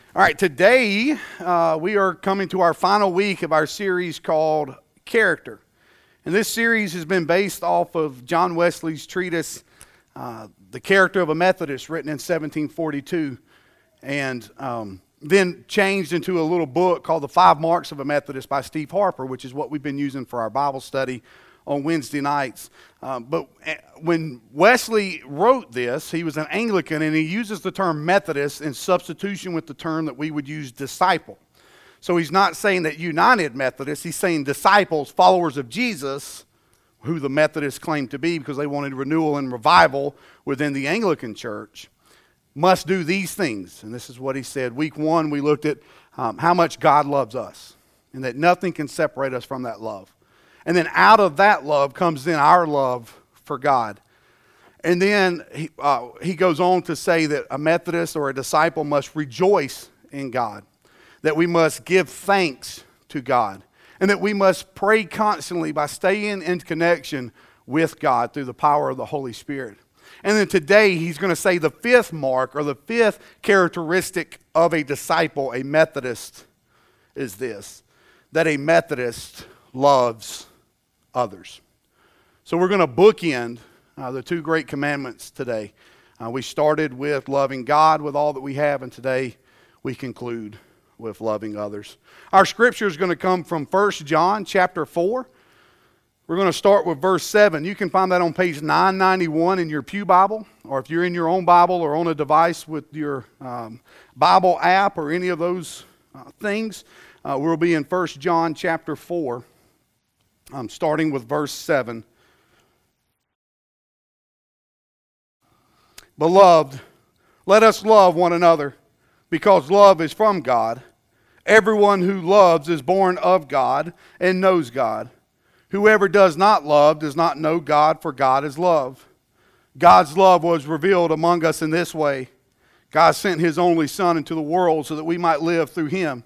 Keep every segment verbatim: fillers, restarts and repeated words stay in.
All right, today uh, we are coming to our final week of our series called Character. And this series has been based off of John Wesley's treatise, uh, The Character of a Methodist, written in seventeen forty-two, and um, then changed into a little book called The Five Marks of a Methodist by Steve Harper, which is what we've been using for our Bible study on Wednesday nights. Um, but when Wesley wrote this, he was an Anglican, and he uses the term Methodist in substitution with the term that we would use disciple. So he's not saying that United Methodists, he's saying disciples, followers of Jesus, who the Methodists claim to be because they wanted renewal and revival within the Anglican Church, must do these things. And this is what he said. Week one, we looked at um, how much God loves us and that nothing can separate us from that love. And then out of that love comes then our love for God. And then he, uh, he goes on to say that a Methodist or a disciple must rejoice in God, that we must give thanks to God, and that we must pray constantly by staying in connection with God through the power of the Holy Spirit. And then today he's going to say the fifth mark or the fifth characteristic of a disciple, a Methodist, is this, that a Methodist loves others. So we're going to bookend uh, the two great commandments today. Uh, we started with loving God with all that we have, and today we conclude with loving others. Our scripture is going to come from First John chapter four. We're going to start with verse seven. You can find that on page nine ninety-one in your Pew Bible, or if you're in your own Bible or on a device with your um, Bible app or any of those uh, things, uh, we'll be in First John chapter four. I'm starting with verse seven. Beloved, let us love one another, because love is from God. Everyone who loves is born of God and knows God. Whoever does not love does not know God, for God is love. God's love was revealed among us in this way. God sent His only Son into the world so that we might live through Him.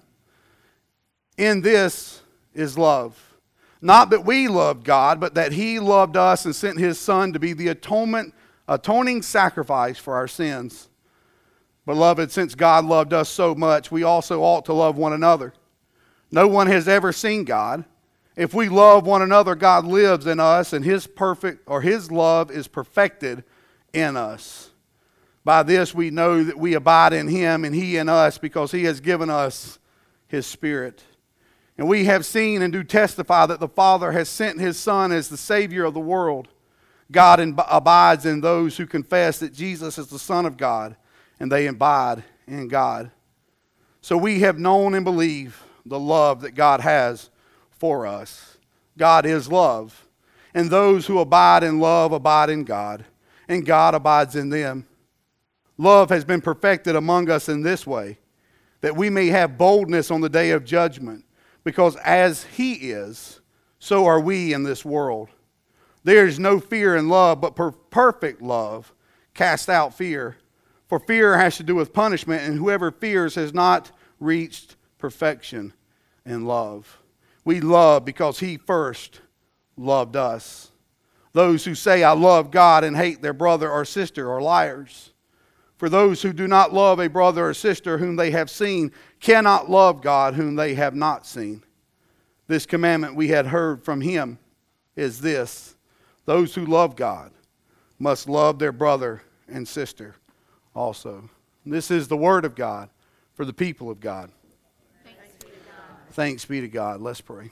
In this is love. Not that we loved God, but that He loved us and sent His Son to be the atonement, atoning sacrifice for our sins. Beloved, since God loved us so much, we also ought to love one another. No one has ever seen God. If we love one another, God lives in us, and His perfect or His love is perfected in us. By this we know that we abide in Him and He in us, because He has given us His Spirit. And we have seen and do testify that the Father has sent His Son as the Savior of the world. God abides in those who confess that Jesus is the Son of God, and they abide in God. So we have known and believe the love that God has for us. God is love, and those who abide in love abide in God, and God abides in them. Love has been perfected among us in this way, that we may have boldness on the day of judgment. Because as He is, so are we in this world. There is no fear in love, but per- perfect love casts out fear. For fear has to do with punishment, and whoever fears has not reached perfection in love. We love because He first loved us. Those who say, I love God, and hate their brother or sister are liars. For those who do not love a brother or sister whom they have seen cannot love God whom they have not seen. This commandment we had heard from Him is this: those who love God must love their brother and sister also. And this is the word of God for the people of God. Thanks be to God. Thanks be to God. Let's pray.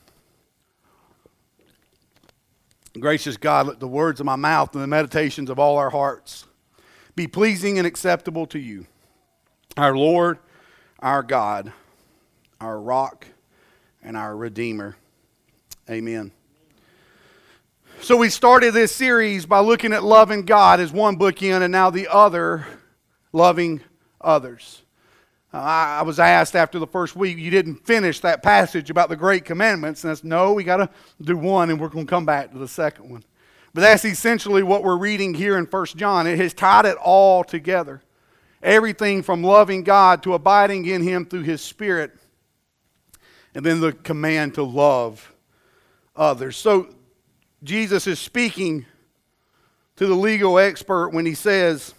Gracious God, let the words of my mouth and the meditations of all our hearts be pleasing and acceptable to You, our Lord, our God, our rock, and our Redeemer. Amen. So we started this series by looking at loving God as one bookend, and now the other, loving others. Uh, I, I was asked after the first week, you didn't finish that passage about the great commandments. And that's, no, we got to do one, and we're going to come back to the second one. But that's essentially what we're reading here in First John. It has tied it all together. Everything from loving God to abiding in Him through His Spirit, and then the command to love others. So Jesus is speaking to the legal expert when He says,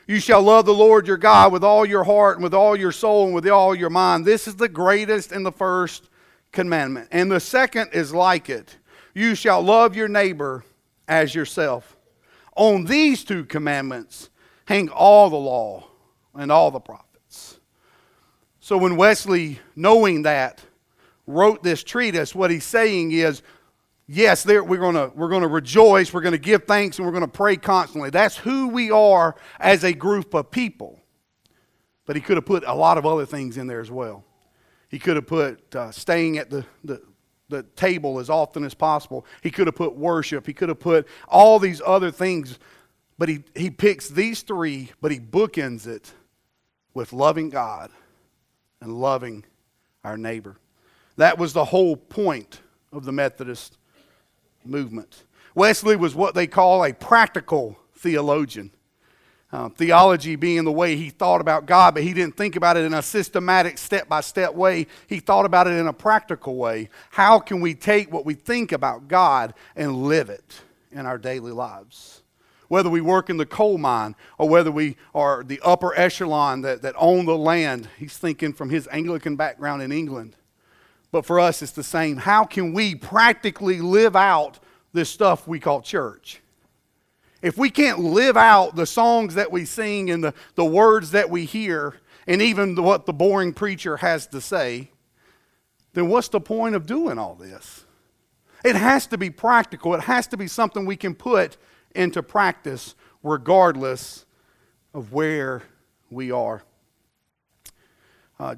You shall love the Lord your God with all your heart and with all your soul and with all your mind. This is the greatest and the first commandment. And the second is like it. You shall love your neighbor as yourself. On these two commandments hang all the law and all the prophets. So when Wesley, knowing that, wrote this treatise, what he's saying is, yes, there, we're going to we're going to rejoice, we're going to give thanks, and we're going to pray constantly. That's who we are as a group of people. But he could have put a lot of other things in there as well. He could have put uh, staying at the, the, the table as often as possible. He could have put worship. He could have put all these other things. But he, he picks these three, but he bookends it with loving God and loving our neighbor. That was the whole point of the Methodist movement. Wesley was what they call a practical theologian. Uh, theology being the way he thought about God, but he didn't think about it in a systematic, step-by-step way. He thought about it in a practical way. How can we take what we think about God and live it in our daily lives? Whether we work in the coal mine or whether we are the upper echelon that, that own the land. He's thinking from his Anglican background in England. But for us, it's the same. How can we practically live out this stuff we call church? If we can't live out the songs that we sing and the, the words that we hear, and even what the boring preacher has to say, then what's the point of doing all this? It has to be practical. It has to be something we can put into practice regardless of where we are. Uh,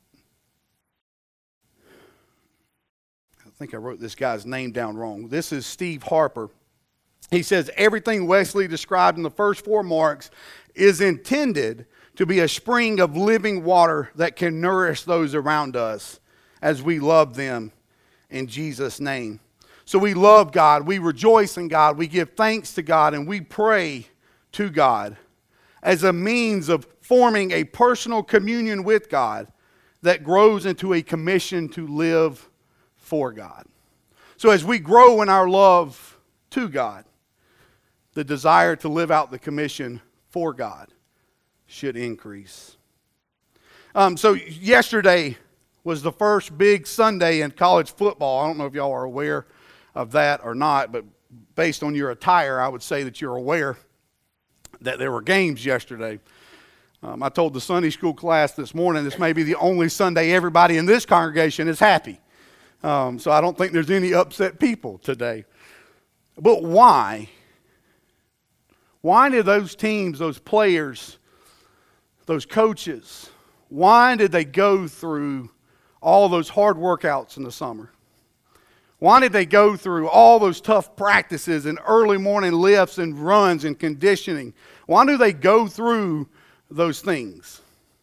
I think I wrote this guy's name down wrong. This is Steve Harper. He says, everything Wesley described in the first four marks is intended to be a spring of living water that can nourish those around us as we love them in Jesus' name. So we love God, we rejoice in God, we give thanks to God, and we pray to God as a means of forming a personal communion with God that grows into a commission to live for God. So as we grow in our love to God, the desire to live out the commission for God should increase. Um, so yesterday was the first big Sunday in college football. I don't know if y'all are aware of that or not, but based on your attire, I would say that you're aware that there were games yesterday. Um, I told the Sunday school class this morning this may be the only Sunday everybody in this congregation is happy. Um, so I don't think there's any upset people today. But why? Why did those teams, those players, those coaches, why did they go through all those hard workouts in the summer? Why did they go through all those tough practices and early morning lifts and runs and conditioning? Why do they go through those things?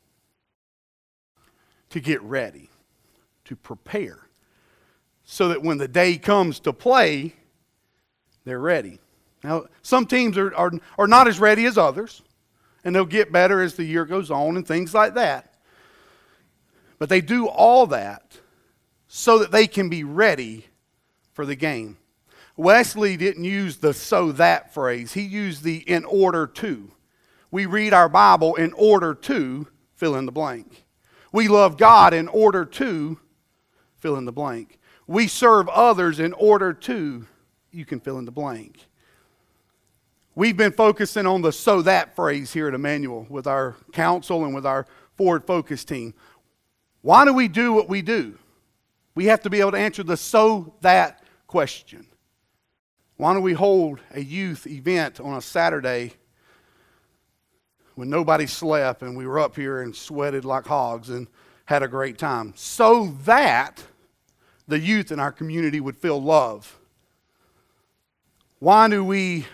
To get ready, to prepare, so that when the day comes to play, they're ready. Now, some teams are, are, are not as ready as others, and they'll get better as the year goes on and things like that. But they do all that so that they can be ready for the game. Wesley didn't use the so that phrase. He used the in order to. We read our Bible in order to fill in the blank. We love God in order to fill in the blank. We serve others in order to, you can fill in the blank. We've been focusing on the so that phrase here at Emmanuel with our council and with our forward focus team. Why do we do what we do? We have to be able to answer the so that question. Why don't we hold a youth event on a Saturday when nobody slept and we were up here and sweated like hogs and had a great time? So that the youth in our community would feel love. Why do we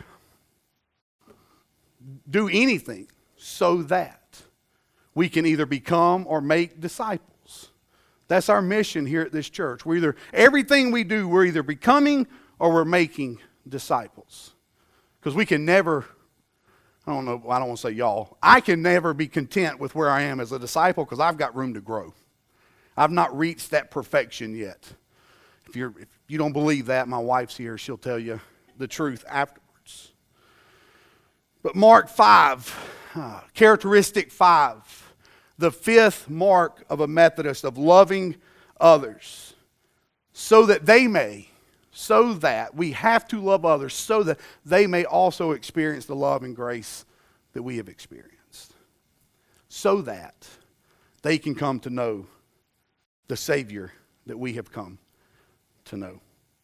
do anything? So that we can either become or make disciples. That's our mission here at this church. We're either, everything we do, we're either becoming or we're making disciples. Because we can never, I don't know, I don't want to say y'all, I can never be content with where I am as a disciple because I've got room to grow. I've not reached that perfection yet. If you're, if you don't believe that, my wife's here. She'll tell you the truth afterwards. But Mark five, uh, characteristic five, the fifth mark of a Methodist, of loving others, so that they may, so that we have to love others, so that they may also experience the love and grace that we have experienced, so that they can come to know the Savior that we have come to know.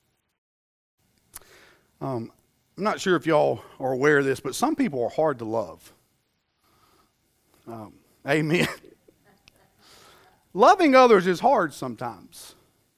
Um, I'm not sure if y'all are aware of this, but some people are hard to love. Um, amen. Loving others is hard sometimes.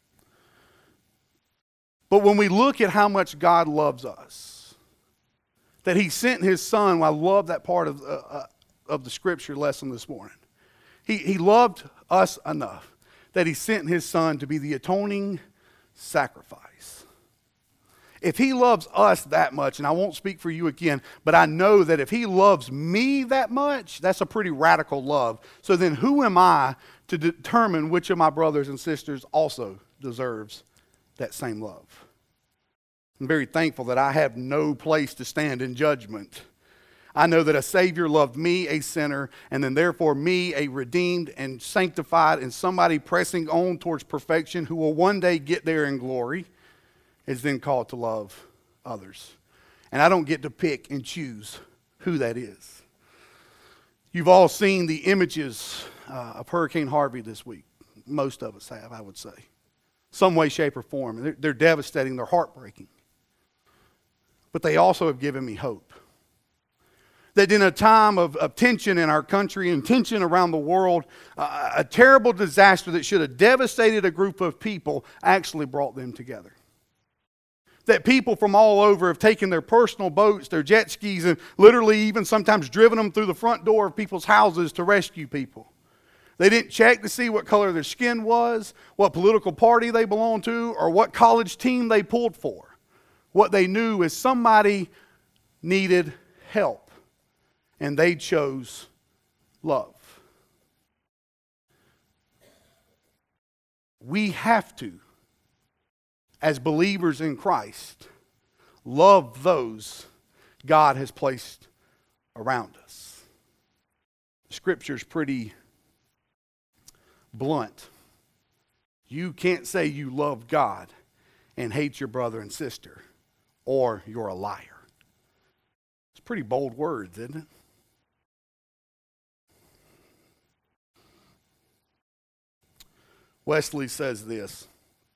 But when we look at how much God loves us, that He sent His Son, I love that part of, uh, uh, of the Scripture lesson this morning. He, he loved us enough that He sent His Son to be the atoning sacrifice. If He loves us that much, and I won't speak for you again, but I know that if He loves me that much, that's a pretty radical love. So then who am I to determine which of my brothers and sisters also deserves that same love? I'm very thankful that I have no place to stand in judgment. I know that a Savior loved me, a sinner, and then therefore me, a redeemed and sanctified, and somebody pressing on towards perfection who will one day get there in glory, is then called to love others. And I don't get to pick and choose who that is. You've all seen the images uh, of Hurricane Harvey this week. Most of us have, I would say. Some way, shape, or form. They're, they're devastating. They're heartbreaking. But they also have given me hope. That in a time of, of tension in our country and tension around the world, uh, a terrible disaster that should have devastated a group of people actually brought them together. That people from all over have taken their personal boats, their jet skis, and literally even sometimes driven them through the front door of people's houses to rescue people. They didn't check to see what color their skin was, what political party they belonged to, or what college team they pulled for. What they knew is somebody needed help, and they chose love. We have to, as believers in Christ, love those God has placed around us. Scripture's pretty blunt. You can't say you love God and hate your brother and sister, or you're a liar. It's pretty bold words, isn't it? Wesley says this: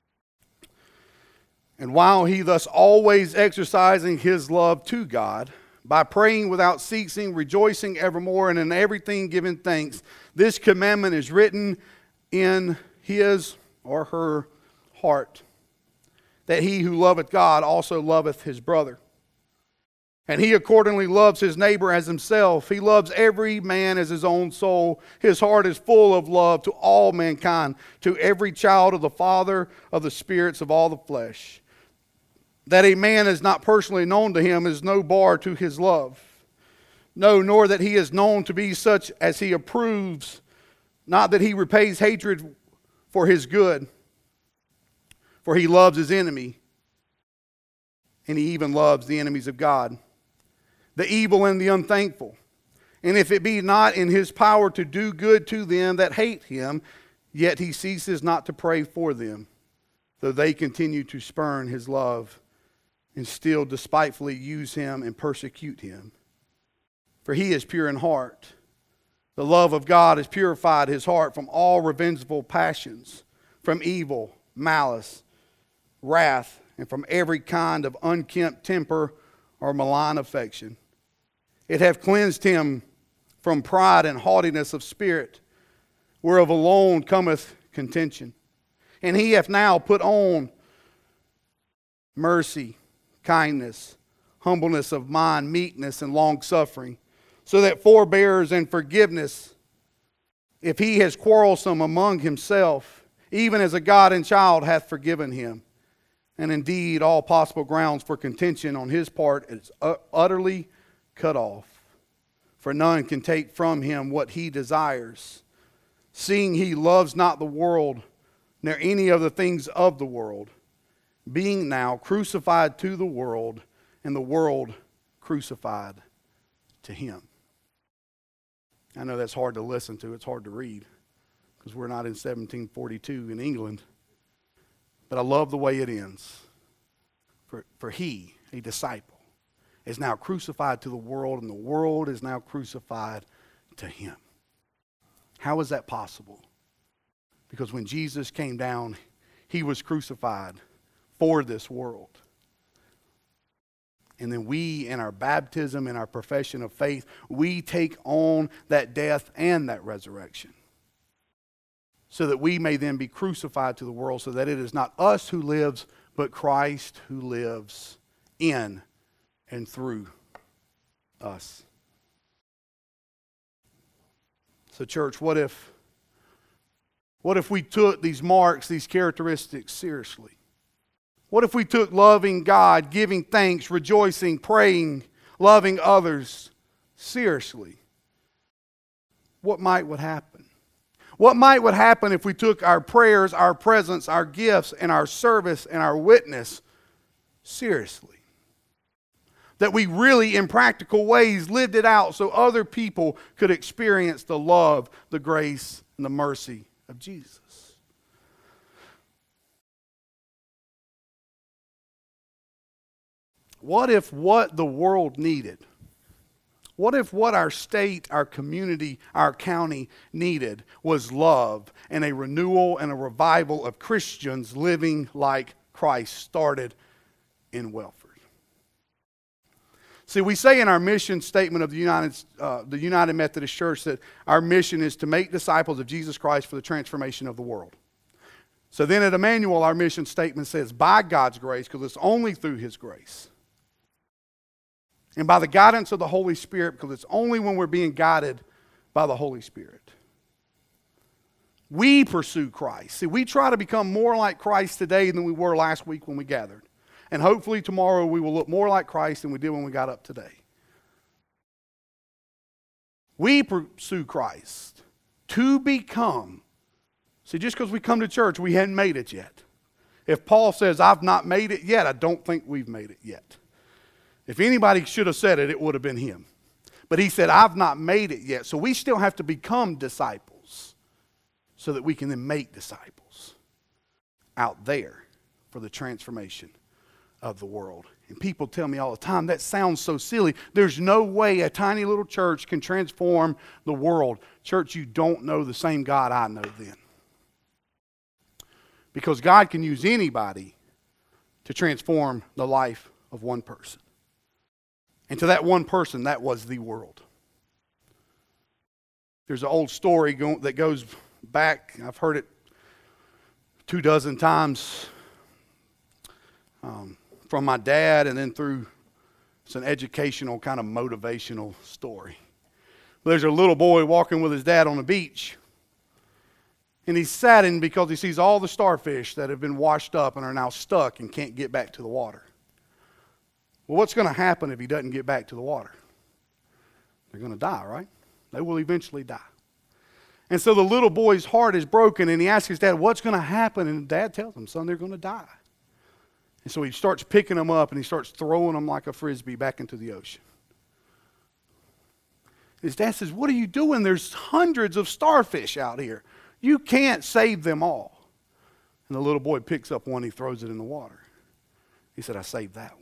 "And while he thus always exercising his love to God, by praying without ceasing, rejoicing evermore, and in everything giving thanks, this commandment is written in his or her heart, that he who loveth God also loveth his brother. And he accordingly loves his neighbor as himself. He loves every man as his own soul. His heart is full of love to all mankind, to every child of the Father, of the spirits of all the flesh. That a man is not personally known to him is no bar to his love. No, nor that he is known to be such as he approves, not that he repays hatred for his good. For he loves his enemy, and he even loves the enemies of God, the evil and the unthankful. And if it be not in his power to do good to them that hate him, yet he ceases not to pray for them, though they continue to spurn his love and still despitefully use him and persecute him. For he is pure in heart. The love of God has purified his heart from all revengeful passions, from evil, malice, wrath, and from every kind of unkempt temper or malign affection. It hath cleansed him from pride and haughtiness of spirit, whereof alone cometh contention. And he hath now put on mercy, kindness, humbleness of mind, meekness, and longsuffering, so that forbears and forgiveness, if he has quarrelsome among himself, even as a God and child hath forgiven him. And indeed, all possible grounds for contention on his part is utterly cut off. For none can take from him what he desires, seeing he loves not the world, nor any of the things of the world, being now crucified to the world, and the world crucified to him." I know that's hard to listen to. It's hard to read because we're not in seventeen forty-two in England. But I love the way it ends. For, for he, a disciple, is now crucified to the world, and the world is now crucified to him. How is that possible? Because when Jesus came down, he was crucified for this world. And then we, in our baptism, in our profession of faith, we take on that death and that resurrection, so that we may then be crucified to the world, so that it is not us who lives, but Christ who lives in and through us. So church, what if, what if we took these marks, these characteristics seriously? What if we took loving God, giving thanks, rejoicing, praying, loving others seriously? What might would happen? What might would happen if we took our prayers, our presence, our gifts, and our service and our witness seriously? That we really, in practical ways, lived it out so other people could experience the love, the grace, and the mercy of Jesus. What if what the world needed, what if what our state, our community, our county needed was love and a renewal and a revival of Christians living like Christ started in Welford? See, we say in our mission statement of the United, uh, the United Methodist Church that our mission is to make disciples of Jesus Christ for the transformation of the world. So then at Emmanuel, our mission statement says, by God's grace, because it's only through his grace, and by the guidance of the Holy Spirit, because it's only when we're being guided by the Holy Spirit, we pursue Christ. See, we try to become more like Christ today than we were last week when we gathered. And hopefully tomorrow we will look more like Christ than we did when we got up today. We pursue Christ to become. See, just because we come to church, we hadn't made it yet. If Paul says, I've not made it yet, I don't think we've made it yet. If anybody should have said it, it would have been him. But he said, I've not made it yet. So we still have to become disciples so that we can then make disciples out there for the transformation of the world. And people tell me all the time, that sounds so silly. There's no way a tiny little church can transform the world. Church, you don't know the same God I know then. Because God can use anybody to transform the life of one person. And to that one person, that was the world. There's an old story go- that goes back, I've heard it two dozen times um, from my dad, and then through, it's an educational kind of motivational story. There's a little boy walking with his dad on the beach, and he's saddened because he sees all the starfish that have been washed up and are now stuck and can't get back to the water. Well, what's going to happen if he doesn't get back to the water? They're going to die, right? They will eventually die. And so the little boy's heart is broken, and he asks his dad, what's going to happen? And dad tells him, son, they're going to die. And so he starts picking them up, and he starts throwing them like a frisbee back into the ocean. His dad says, what are you doing? There's hundreds of starfish out here. You can't save them all. And the little boy picks up one, he throws it in the water. He said, I saved that one.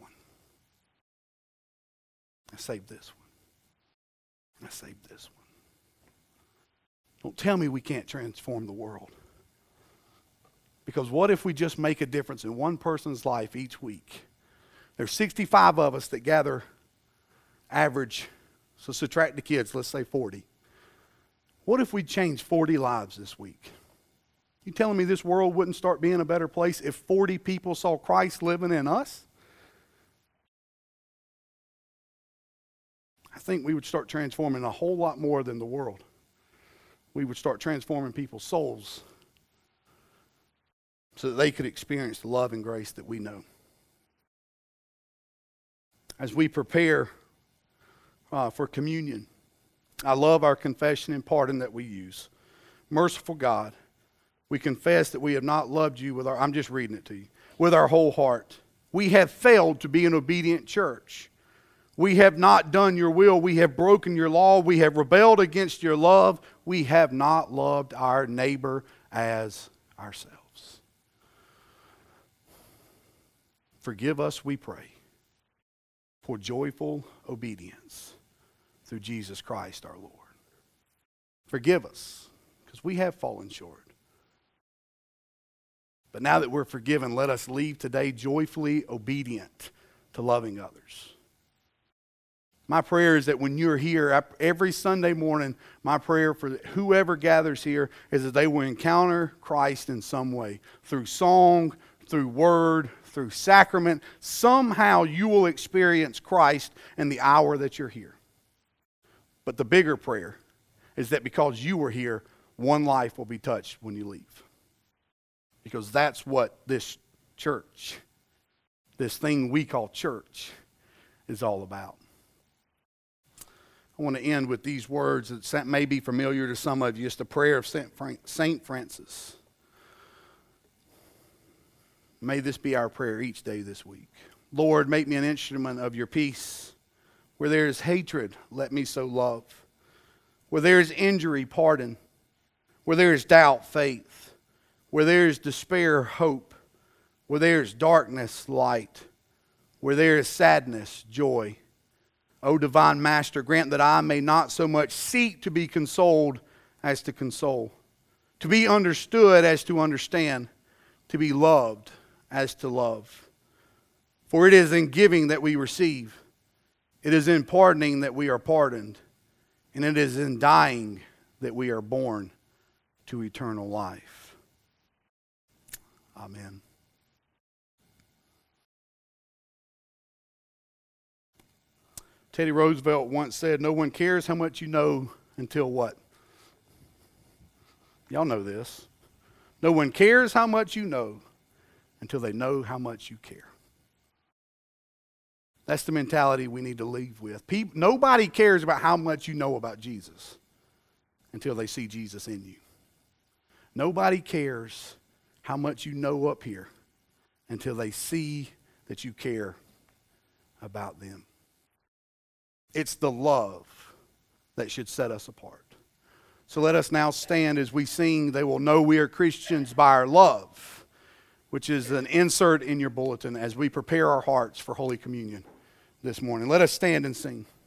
I saved this one. And I saved this one. Don't tell me we can't transform the world. Because what if we just make a difference in one person's life each week? There's sixty-five of us that gather average, so subtract the kids, let's say forty. What if we changed forty lives this week? You telling me this world wouldn't start being a better place if forty people saw Christ living in us? I think we would start transforming a whole lot more than the world. We would start transforming people's souls so that they could experience the love and grace that we know. As we prepare uh, for communion, I love our confession and pardon that we use. Merciful God, we confess that we have not loved you with our, I'm just reading it to you, with our whole heart. We have failed to be an obedient church. We have not done your will. We have broken your law. We have rebelled against your love. We have not loved our neighbor as ourselves. Forgive us, we pray, for joyful obedience through Jesus Christ our Lord. Forgive us, because we have fallen short. But now that we're forgiven, let us leave today joyfully obedient to loving others. My prayer is that when you're here every Sunday morning, my prayer for whoever gathers here is that they will encounter Christ in some way. Through song, through word, through sacrament. Somehow you will experience Christ in the hour that you're here. But the bigger prayer is that because you were here, one life will be touched when you leave. Because that's what this church, this thing we call church, is all about. I want to end with these words that may be familiar to some of you. It's the prayer of Saint Francis. May this be our prayer each day this week. Lord, make me an instrument of your peace. Where there is hatred, let me sow love. Where there is injury, pardon. Where there is doubt, faith. Where there is despair, hope. Where there is darkness, light. Where there is sadness, joy. O divine Master, grant that I may not so much seek to be consoled as to console, to be understood as to understand, to be loved as to love. For it is in giving that we receive, it is in pardoning that we are pardoned, and it is in dying that we are born to eternal life. Amen. Teddy Roosevelt once said, no one cares how much you know until what? Y'all know this. No one cares how much you know until they know how much you care. That's the mentality we need to leave with. People, nobody cares about how much you know about Jesus until they see Jesus in you. Nobody cares how much you know up here until they see that you care about them. It's the love that should set us apart. So let us now stand as we sing, They Will Know We Are Christians by Our Love, which is an insert in your bulletin as we prepare our hearts for Holy Communion this morning. Let us stand and sing.